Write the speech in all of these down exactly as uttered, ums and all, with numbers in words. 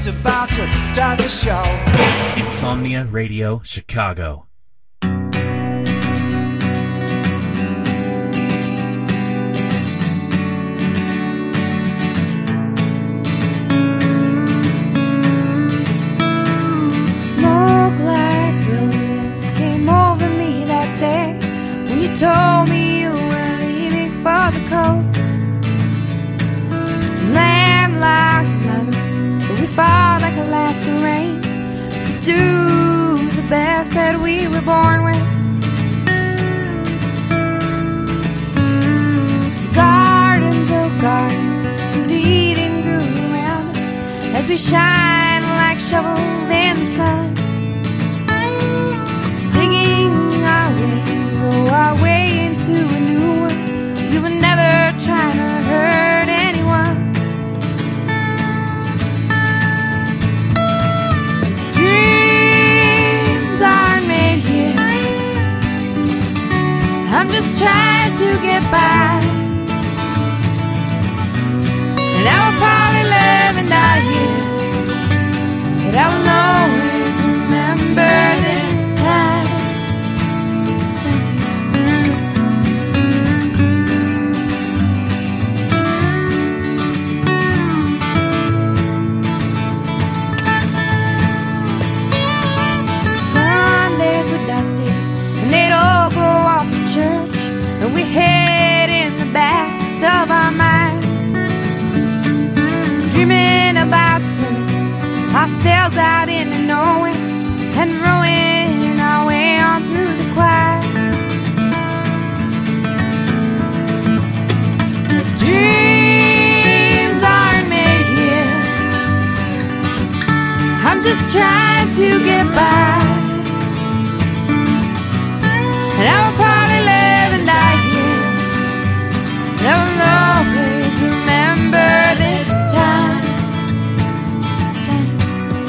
about to start the show. Insomnia Radio, Chicago. Smoke like billionaires came over me that day when you told me you were leaving for the coast. Land like lovers, but we fought like Alaska rain to do the best that we were born with. Gardens, oh gardens, to the Eden grew around us as we shine like shovels in the sun, digging our way, oh, our way into a new world. We were never trying to hurt anyone. Dreams aren't made here. I'm just trying to get by, and I will probably live and die here, but I will always remember this time, this time. Sundays were dusty, and they'd all go off to church, and we hid in the backs of our minds, dreaming about swimming ourselves out into nowhere and rowing our way on through the choir. Dreams aren't made here. I'm just trying to get by, and I will probably live and die here, but I will always remember this time, this time.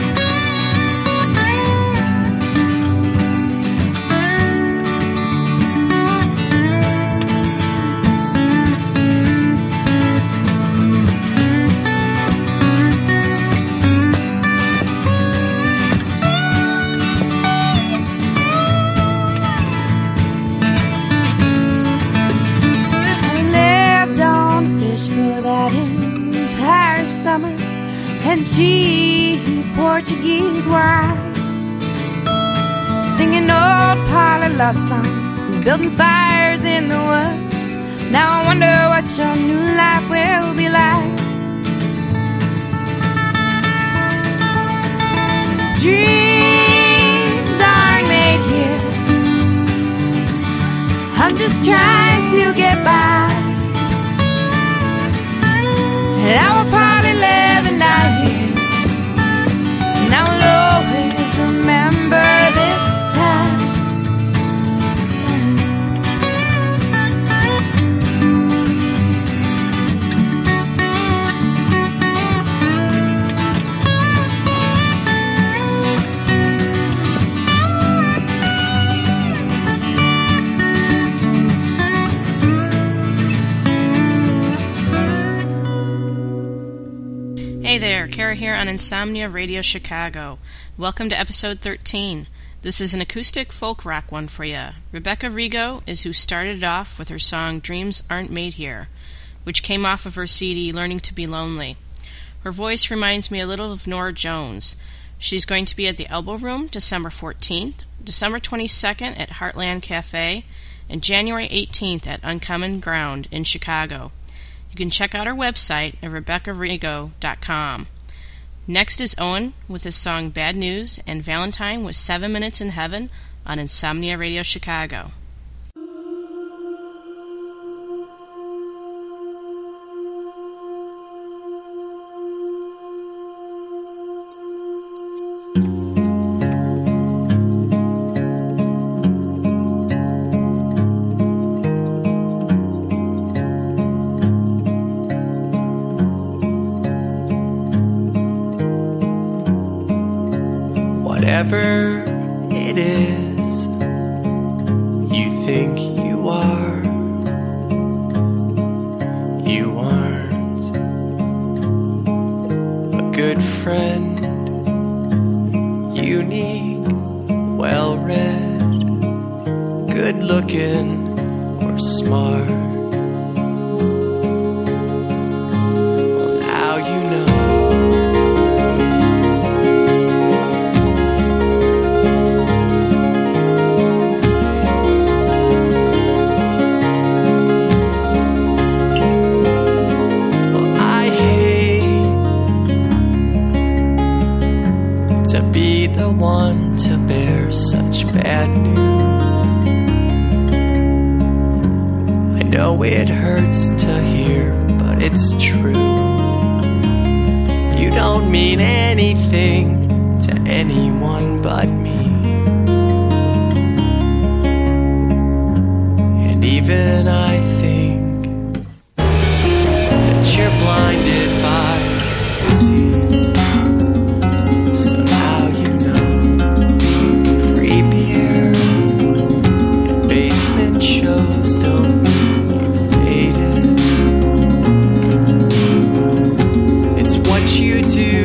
I lived on fish for that entire summer, and cheap Portuguese wine, singing old parlor love songs and building fires in the woods. Now I wonder what your new life will be like. 'Cause dreams aren't made here. I'm just trying to get by, and I will probably live and die here, and I will always remember this time, this time. Hey there, Kara here on Insomnia Radio Chicago. Welcome to episode thirteen. This is an acoustic folk rock one for you. Rebecca Rigo is who started it off with her song Dreams Aren't Made Here, which came off of her C D Learning to Be Lonely. Her voice reminds me a little of Nora Jones. She's going to be at the Elbow Room December fourteenth, December twenty-second at Heartland Cafe, and January eighteenth at Uncommon Ground in Chicago. You can check out our website at rebecca rigo dot com. Next is Owen with his song Bad News, and Valentine with Seven Minutes in Heaven on Insomnia Radio Chicago. Whatever it is you think you are, you aren't a good friend. unique, well-read, good-looking, or smart. Well, now you know. Be the one to bear such bad news. I know it hurts to hear, but it's true. You don't mean anything to anyone but me. And even I think that you're blinded by conceit. Shows don't mean you faded. It's what you do,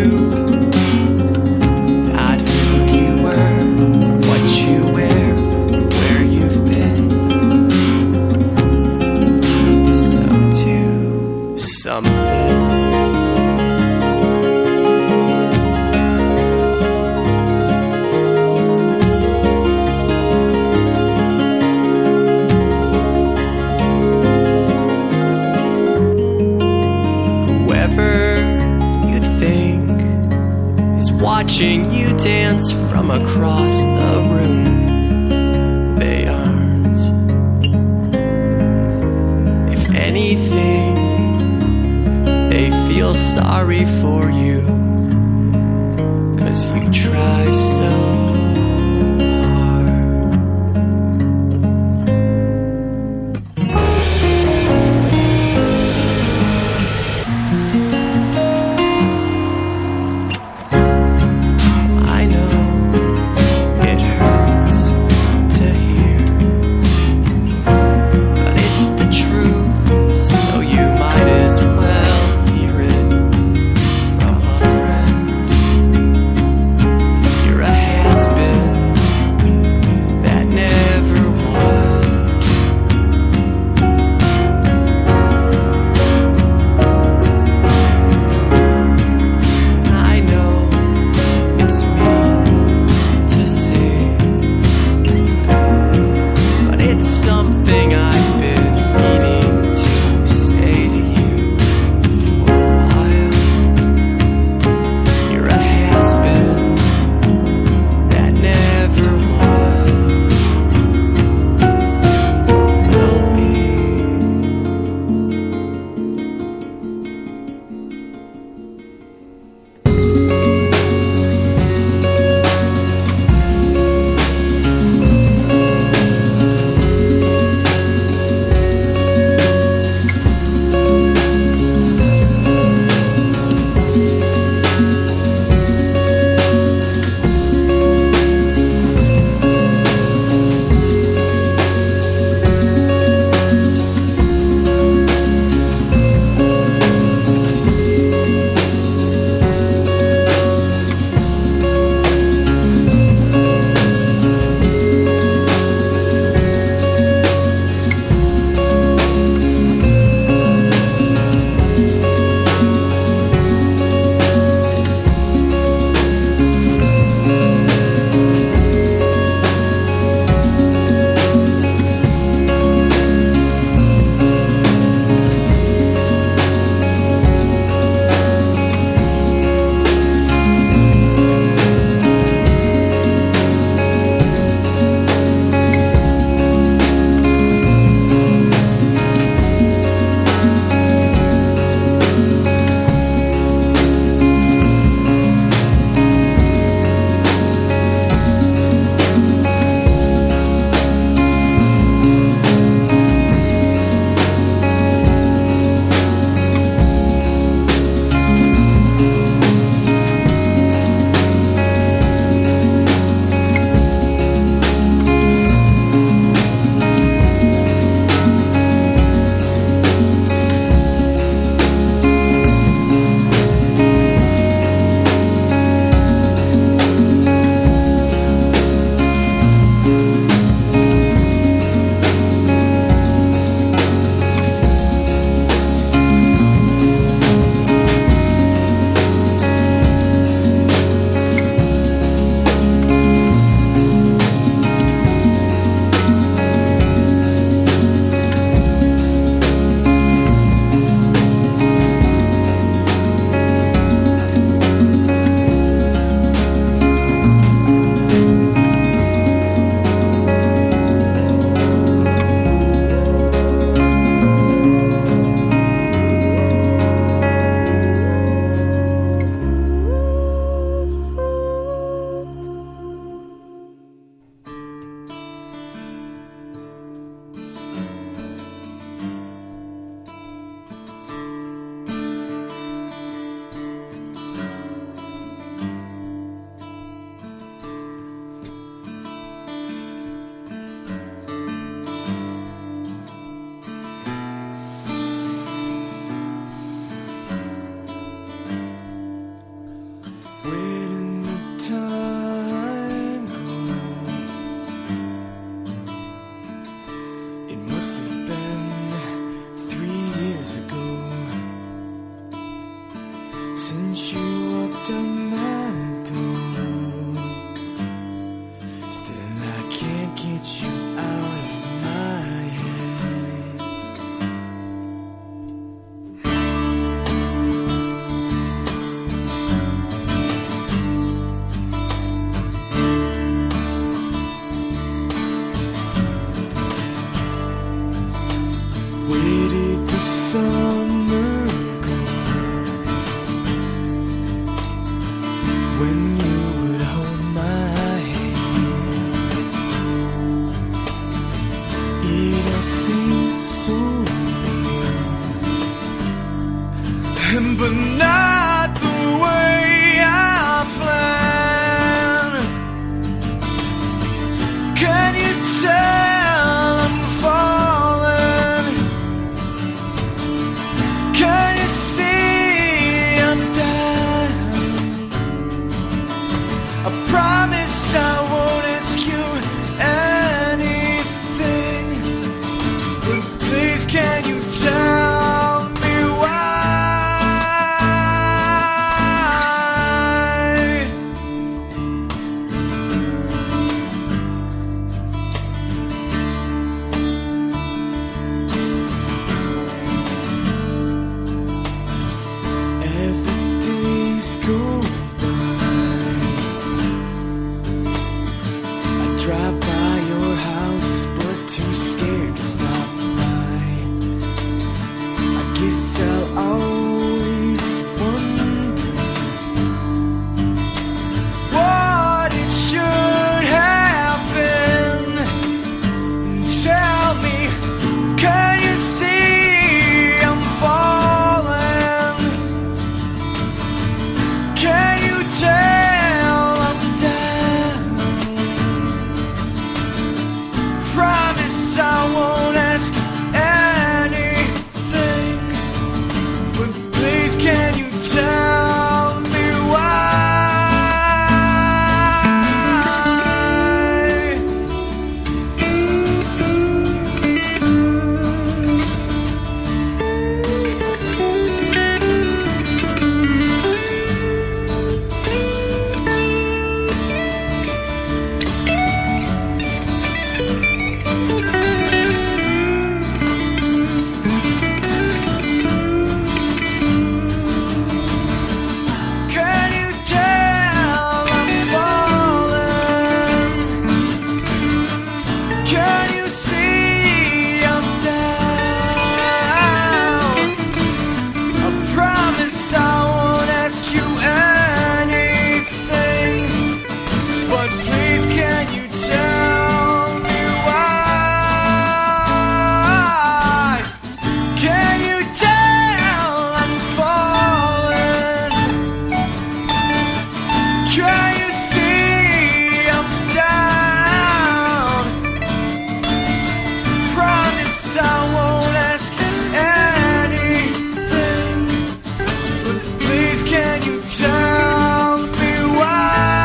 not who you were, what you wear, where you've been. So do something. Watching you dance from across the room, they aren't. If anything, they feel sorry for you, 'cause you try so from a when you would hold my hand. It all seems so real, but not the way I planned. Can you tell I'm falling? Can you see I'm down? I promise I won't ask you anything, but please can you tell me why? As the days go by, I drive by your house, but too scared to stop by. I guess I'll always wonder what it should have been. Tell me, can you see I'm falling? Can you tell I'm down? Promise I won't ask anything, but please can you tell me why? Can you tell I'm falling? Can you see I'm down? I promise I won't ask you anything, but please can you tell me why? Can you tell I'm falling? Can you see I'm down? Promise I won't ask anything, but please can you tell me why?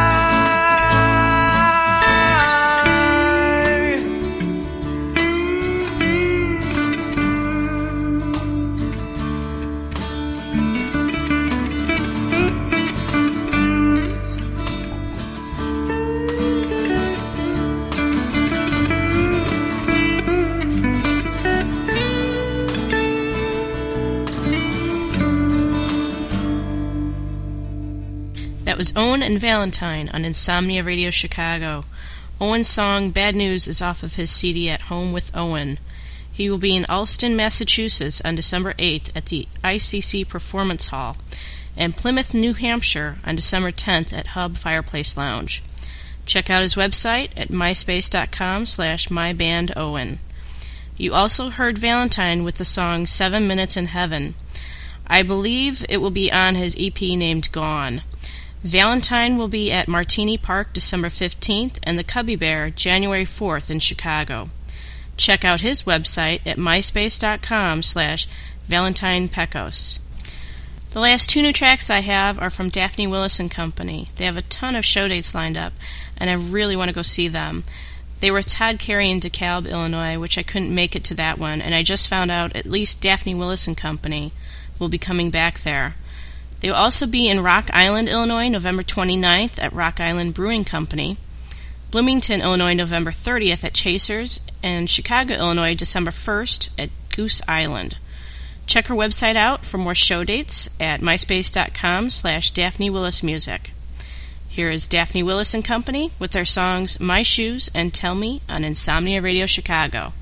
That was Owen and Valentine on Insomnia Radio Chicago. Owen's song Bad News is off of his C D At Home with Owen. He will be in Allston, Massachusetts on December eighth at the I C C Performance Hall, and Plymouth, New Hampshire on December tenth at Hub Fireplace Lounge. Check out his website at myspace.com slash mybandowen. You also heard Valentine with the song Seven Minutes in Heaven. I believe it will be on his E P named Gone. Valentine will be at Martini Park December fifteenth and the Cubby Bear January fourth in Chicago. Check out his website at myspace.com slash Valentine Pecos. The last two new tracks I have are from Daphne Willis and Company. They have a ton of show dates lined up, and I really want to go see them. They were Todd Carey in DeKalb, Illinois, which I couldn't make it to that one, and I just found out at least Daphne Willis and Company will be coming back there. They will also be in Rock Island, Illinois, November twenty-ninth at Rock Island Brewing Company, Bloomington, Illinois, November thirtieth at Chasers, and Chicago, Illinois, December first at Goose Island. Check her website out for more show dates at myspace.com slash Daphne Willis Music. Here is Daphne Willis and Company with their songs My Shoes and Tell Me on Insomnia Radio Chicago.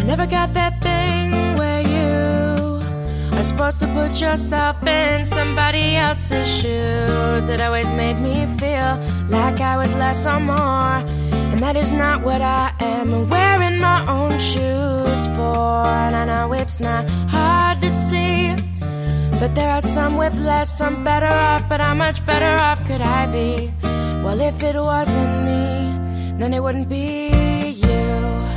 never got that thing where you are supposed to put yourself in somebody else's shoes. It always made me feel like I was less or more, and that is not what I am. I'm wearing my own shoes for, and I know it's not hard to see that there are some with less, some better off, but how much better off could I be? Well, if it wasn't me, then it wouldn't be you.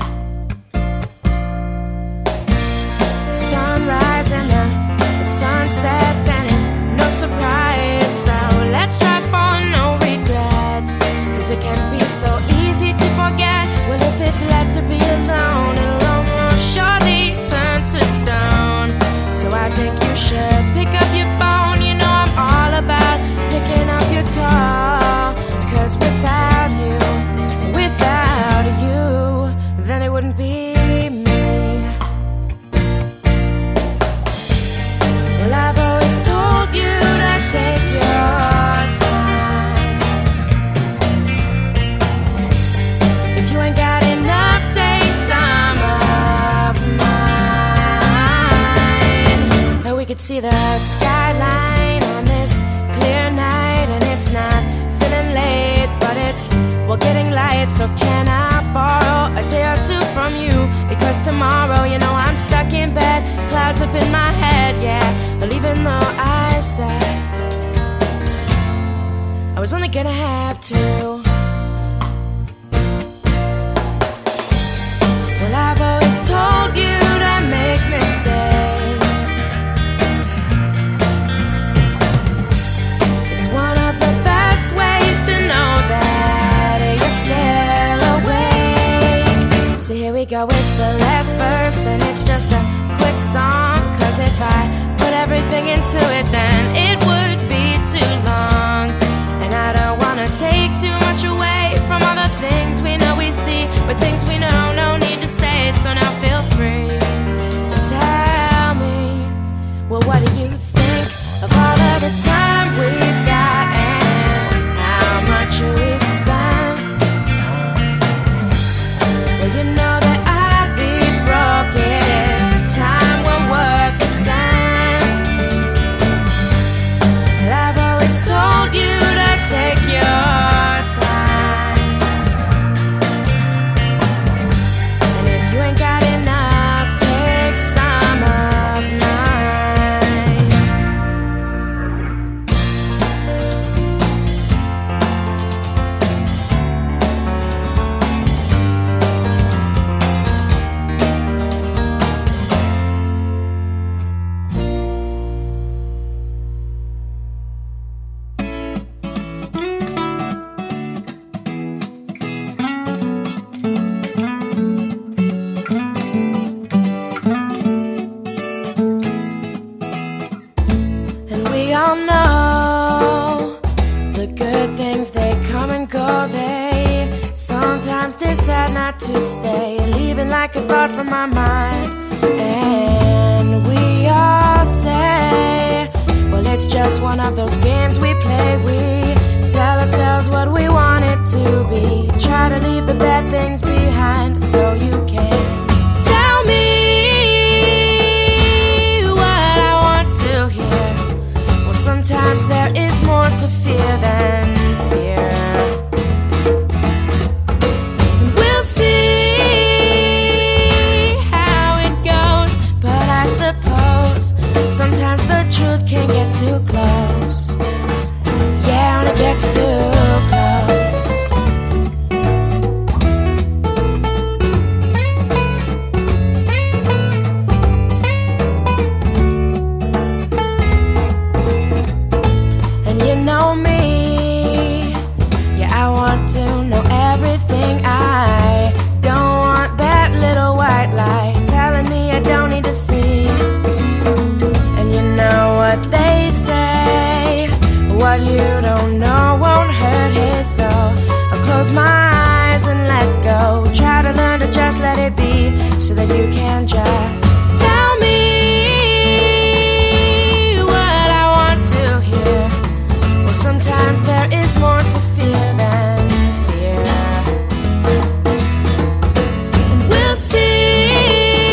Sunrise and the, the sun sets, and it's no surprise. So let's try for no regrets, cause it can be so easy to forget. Well, if it's led to be alone, and alone will surely turn to stone. So I think you should pick up your phone. You know I'm all about picking up your call, cause without you, without you, then it wouldn't be me. Well, I've always told you to take your time. If you ain't got enough, take some of mine. And we could see the skyline on this clear night, and it's not feeling late, but it's, well, getting light. So can I borrow a day or two from you? Because tomorrow, you know, I'm stuck in bed, clouds up in my head, yeah. But even though I said I was only gonna have two, well, I've always told you to make mistakes. It's one of the best ways to know that you're still awake. So here we go, it's the last verse, and it's just a quick song. Cause if I put everything into it, then it would be too long. And I don't wanna take too much away from all the things we know we see, but things we know, no need to say. So now feel free to tell me, well, what do you think of all of the time we've got and how much we've spent? Well, you know that I'd be broken if time were worth a cent. And I've always told you to take your time. And if you ain't got enough, take some of mine. And we all know the good things, they come and go. They sometimes decide not to stay, leaving like a thought from my mind. And we all say, well, it's just one of those games we play. We tell ourselves what we want it to be, try to leave the bad things behind so you can tell me what I want to hear. Well, sometimes there is more to fear than fear. And we'll see how it goes, but I suppose sometimes the truth can get too close. Yeah, when it gets too close. And you know me, yeah, I want to know everything. I don't want that little white light telling me I don't need to see. And you know what they say, what you don't know won't hurt his soul. I'll close my eyes and let go, try to learn to just let it be, so that you can just tell me what I want to hear. Well, sometimes there is more to fear than fear. And we'll see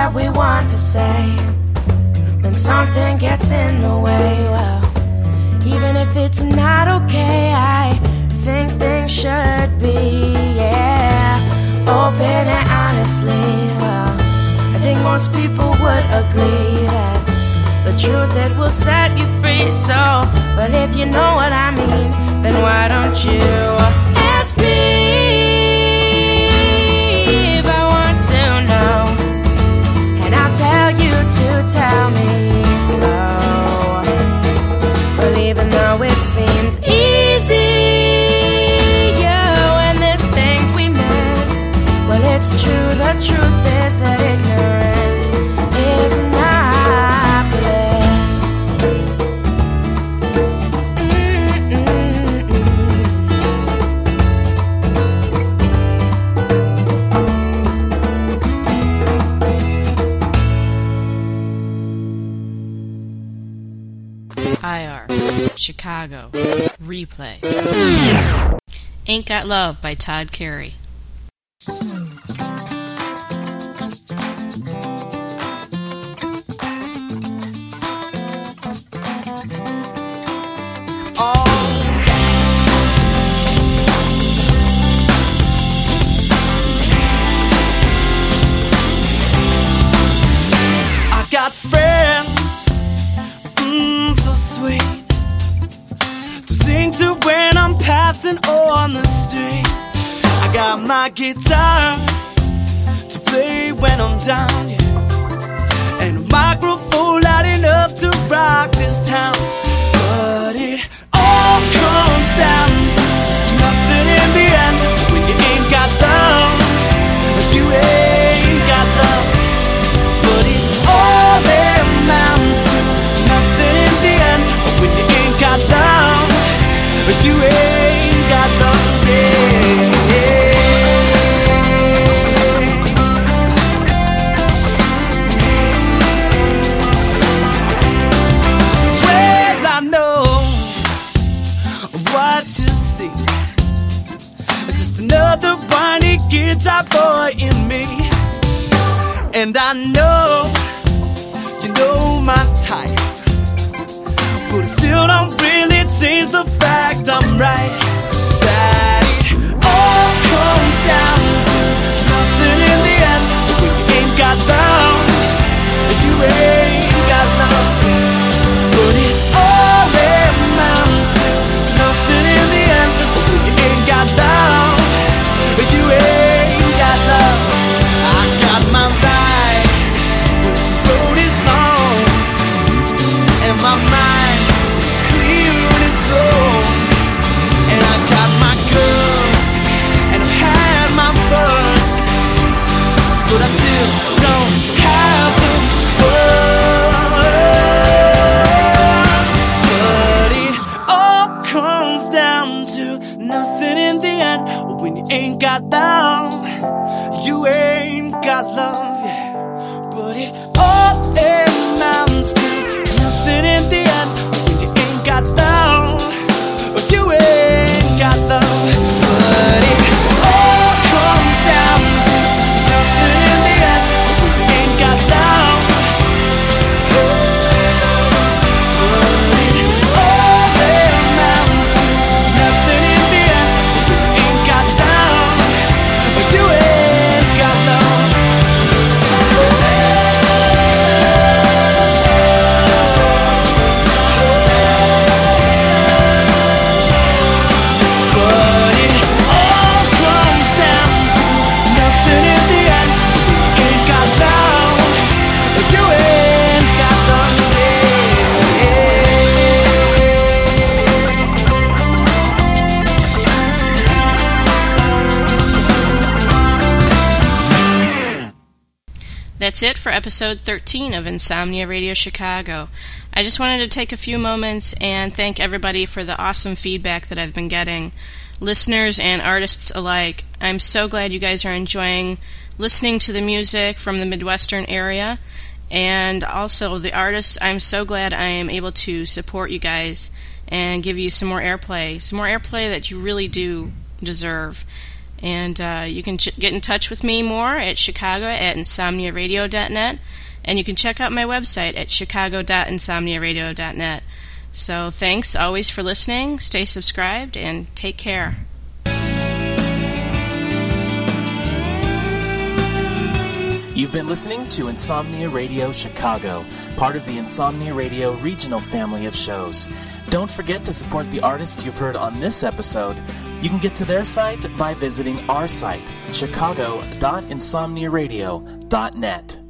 that we want to say. When something gets in the way, well, even if it's not okay, I think things should be, yeah, open and honestly. Well, I think most people would agree that the truth, it will set you free. So, but if you know what I mean, then why don't you ask me if I want to know, and I'll tell you to tell me slow. But even though it seems easy, yeah, when there's things we miss, well, it's true, the truth is that ignorance is not bliss. I R, Chicago, replay. Ain't Got Love by Todd Carey. I got friends, mm, so sweet, to sing to when I'm passing on the street. I got my guitar to play when I'm down, yeah, and a microphone loud enough to rock this town. But it all comes down to nothing in the end when you ain't got love, but you ain't got love. But it all amounts to nothing in the end when you ain't got love, but you ain't got love, yeah, yeah. Well, I know what you see, just another whiny guitar boy in me. And I know, you know my type, but it still don't really change the fact I'm right. That it all comes down to nothing in the end when you ain't got love, and you ain't got love. But it all amounts to nothing in the end when you ain't got love, and you ain't got love. I got my ride, but the road is long, and my mind is clear when it's slow. And I got my guns, and I've had my fun, but I still don't have the word. But it all comes down to nothing in the end when you ain't got love. You ain't got love, yeah. But it all amounts to nothing in the end when you ain't got love, but you ain't got love. But it all comes down to nothing in the end when you ain't got love. But it all amounts to nothing in the end when you ain't got love, but you ain't got love. But it all comes down to nothing in the end when you ain't got love, but you ain't got love, That's it for episode thirteen of Insomnia Radio Chicago. I just wanted to take a few moments and thank everybody for the awesome feedback that I've been getting, listeners and artists alike. I'm so glad you guys are enjoying listening to the music from the Midwestern area, and also the artists. I'm so glad I am able to support you guys and give you some more airplay, some more airplay that you really do deserve. And uh, you can ch- get in touch with me more at Chicago at insomnia radio dot net. And you can check out my website at chicago dot insomnia radio dot net. So thanks always for listening. Stay subscribed and take care. You've been listening to Insomnia Radio Chicago, part of the Insomnia Radio regional family of shows. Don't forget to support the artists you've heard on this episode. You can get to their site by visiting our site, chicago dot insomnia radio dot net.